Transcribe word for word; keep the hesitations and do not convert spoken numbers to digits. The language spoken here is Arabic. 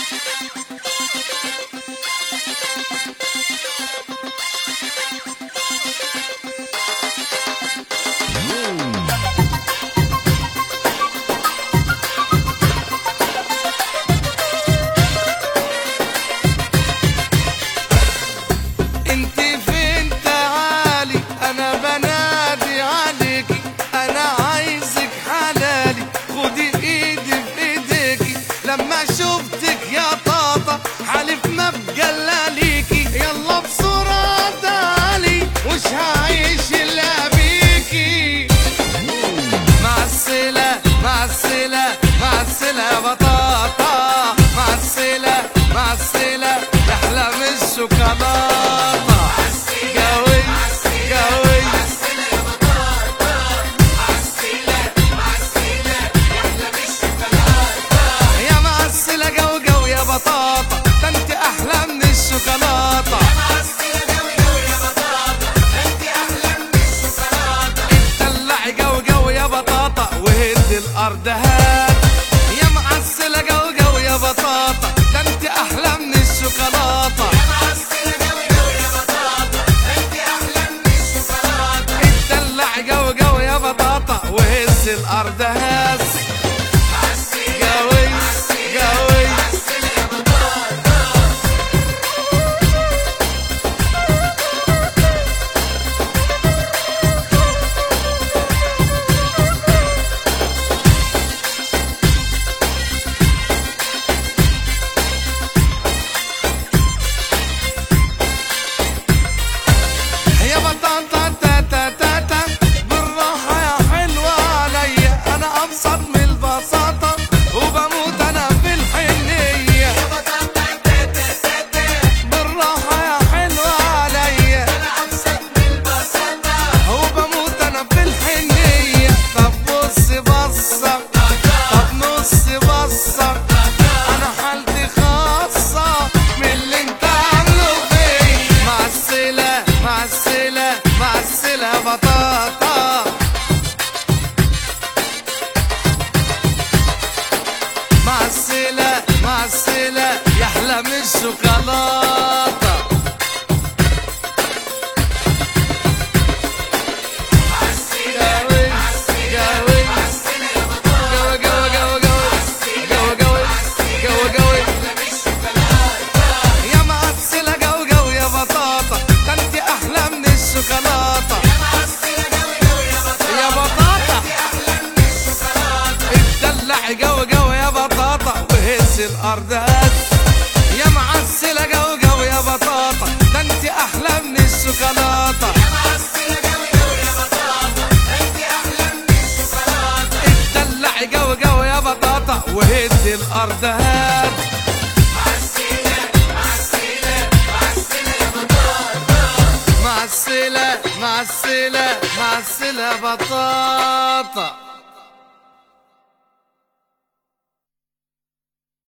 شوكولاتة قوي قوي معسلة يا بطاطا معسلة معسلة يحلى بالشوكولاتة يا معسلة قوي قوي يا بطاطا ده انت احلى من الشوكولاتة معسلة قوي قوي يا بطاطا انت احلى من الشوكولاتة اتدلعي قوي قوي يا بطاطا وهد الارض هات يا معسلة قوي قوي يا بطاطا ده انت احلى من الشوكولاتة وهز الارض هز قوي قوي يا بطاطا تا تا تا تا بالراحة يا حلوة عليا أنا أبسط من البساطة وبموت أنا في الحنية يا بطاطا تا تا تا تا بالراحة يا حلوة عليا انا ابسط من البساطة وبموت أنا في الحنية طب بص بصة طب نص بصة أنا حالتي خاصة من اللي أنت عامله فيا معسلة معسلة معسلة بطاطا معسلة معسلة يحلى من الشوكولاتة قوي قوي معسلة يا بطاطا قوي قوي قوي قوي قوي قوي قوي يا معسلة قوي قوي يا بطاطا ده انت احلى من الشوكولاتة يا بطاطا اتدلعي قوي قوي يا بطاطا وهز الارض هز يا معسلة قوي قوي يا بطاطا ده انت احلى من الشوكولاتة اتدلعي قوي قوي يا بطاطا وهز الارض هز معسلة معسلة معسلة بطاطا